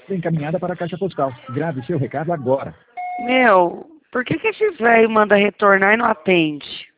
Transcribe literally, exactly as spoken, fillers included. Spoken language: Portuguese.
Foi encaminhada para a caixa postal. Grave seu recado agora. Meu, por que que esse velho manda retornar e não atende?